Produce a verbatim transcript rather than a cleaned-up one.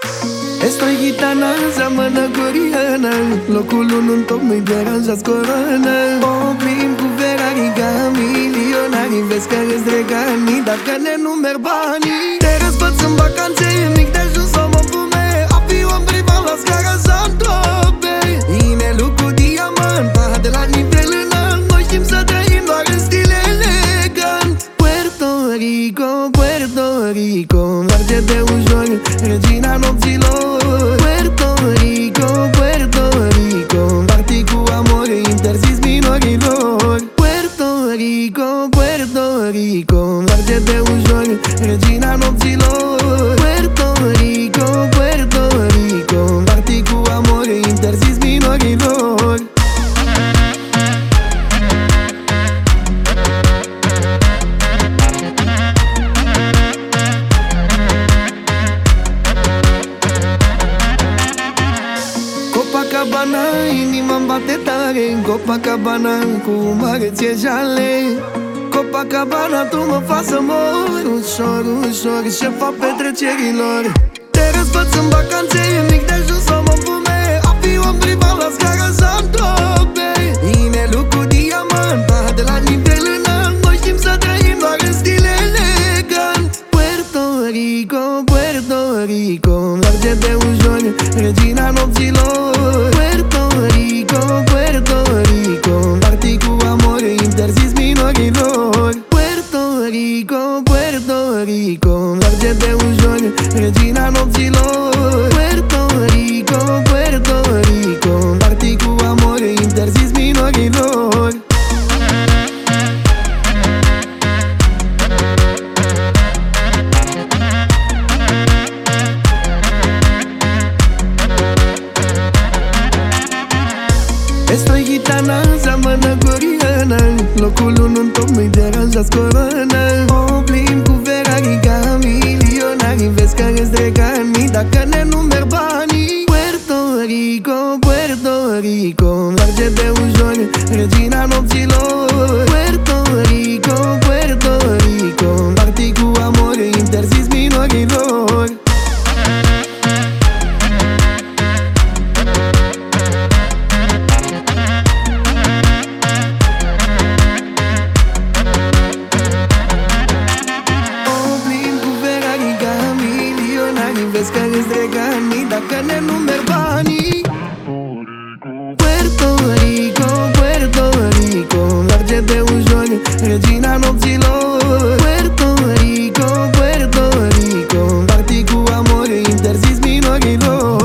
Estoy gitana, seamănă cu Rihanna. Locul unu în top nu-i deranjați corona. O plim cu Ferrari ca milionari. Vezi că îți dregani dacă ne numeri banii. Te răspăți în vacanțe, e mic de ajuns să mă fume. Avion privat la scara Saint-Tropez. Inelul cu diamant, pahar de la nivel înalt. Noi știm să trăim doar în stil elegant. Puerto Rico, Puerto Rico, merge de ușor, regina nopților. Puerto Rico, Puerto Rico, party cu amor, interzis minorilor. Puerto Rico, Puerto Rico, merge de ușor, regina nopților. Puerto Rico, Puerto Rico, party cu amor, interzis minorilor. Copacabana, inima-mi bate tare în Copacabana, cu mare ție jale. Copacabana, tu mă faci să mor ușor, ușor, șefa petrecerilor. Te răspăți în vacanțe, e mic de ajuns să mă fume. Avion privat la scara Saint-Tropez. Inelul cu diamant, pahar de la nivel înalt. Noi știm să trăim doar în stil elegant. Puerto Rico, Puerto Rico, merge de ușor, regina nopților. Puerto Rico, Puerto Rico, party cu amor, interzis minorilor. Puerto Rico, Puerto Rico, merge de ușor, regina nopților. Puerto Rico, Puerto Rico, party cu amor, interzis minorilor. Estoy gitana, seamănă cu Rihanna. Locul unu în top nu-i deranjați corona. O plim cu Ferrari ca milionari. Vezi că îți dregani dacă ne numeri banii. Puerto Rico, Puerto Rico, merge de ușor, regina nopților. Puerto Rico, Puerto Rico, party cu amor, interzis minorilor. Vezi că îți dregani dacă ne numeri banii. Puerto Rico, Puerto Rico, merge de ușor, regina nopților. Puerto Rico, Puerto Rico, party cu amor, interzis minorilor.